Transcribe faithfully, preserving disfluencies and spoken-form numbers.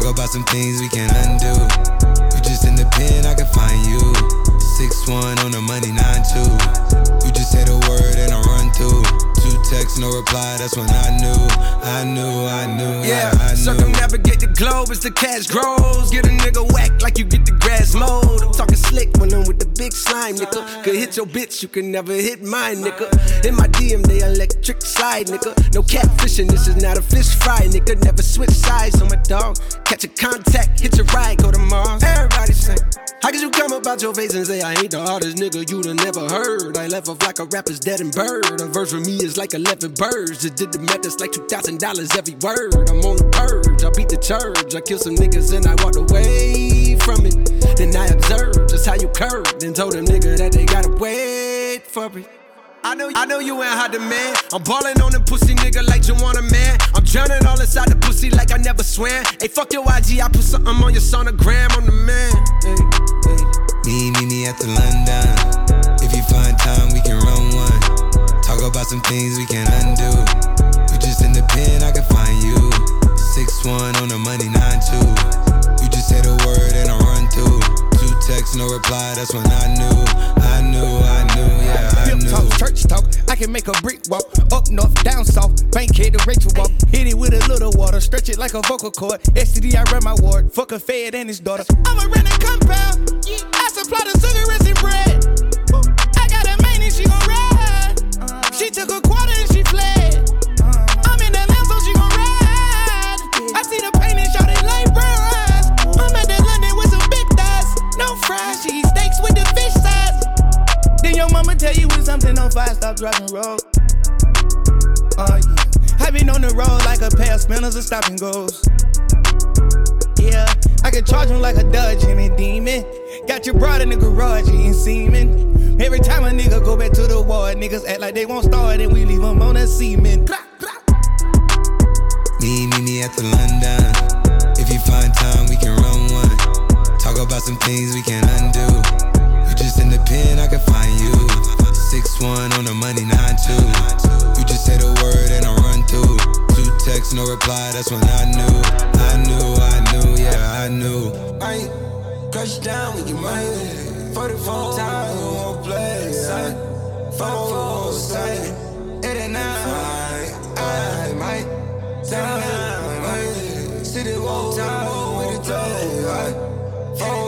about some things we can't undo. You just in the pen, I can find you. six one on the money, nine two. You just say the word and I run through. Two texts, no reply, that's when I knew. I knew, I knew, yeah, I, I knew. Circumnavigate the globe as the cash grows. Get a nigga whack like you get the grass mowed. I'm talking slick when I'm with the big slime, nigga. Could hit your bitch, you can never hit mine, nigga. In my D M, they electric slide, nigga. No catfishing, this is not a fish fry, nigga. Never switch sides on my dog. Catch a contact, hit your ride, go to Mars. Everybody sing. How could you come about your face and say I ain't the hardest nigga you'd have never heard? I left off like a rapper's dead and bird. A verse for me is like eleven birds. Just did the math, that's like two thousand dollars every word. I'm on the purge, I beat the church. I killed some niggas and I walked away from it. Then I observed just how you curved and told them nigga that they gotta wait for it. I know, I know you ain't hot demand. I'm ballin' on them pussy nigga like you want a man. I'm drowning all inside the pussy like I never swam. Hey, fuck your I G, I put something on your sonogram. I'm the man. Hey, hey. Me, me, me at the London. If you find time, we can run one. Talk about some things we can't undo. You just in the pen, I can find you. six one on the money, nine two. You just say the word and I run through. Two texts, no reply, that's when I knew. I knew, I knew, yeah, I Pimp knew. talk, church talk, I can make a brick walk. Up north, down south, Bankhead to Rachel walk. Hit it with a little water, stretch it like a vocal cord. S T D, I run my ward, fuck a fed and his daughter. I'm a renting compound, I supply the cigarettes and bread. I got a main and she gon' ride. She took a quarter and she fled. I'm in that lamb so she gon' ride. I see the pain and shot it like brown eyes. I'm at that London with some big thighs. No fries, she eat steaks with the fish size. Then your mama tell you when something on fire, stop driving road. Oh yeah, I been on the road like a pair of spinners and stop and goes. Yeah, I can charge him like a Dodge and a demon. Got your broad in the garage eating semen. Every time a nigga go back to the war, niggas act like they won't start and we leave them on a semen. Me, me, me at the London. If you find time, we can run one. Talk about some things we can't undo. You just in the pen, I can find you. six one on the money, nine two. You just say the word and I run through. Two texts, no reply, that's when I knew. I knew, I knew, yeah, I knew. I crush down with your money. forty-four times, we won't play. Four, four, say, it ain't nine. I might down, might. City walk time with the toe. Four,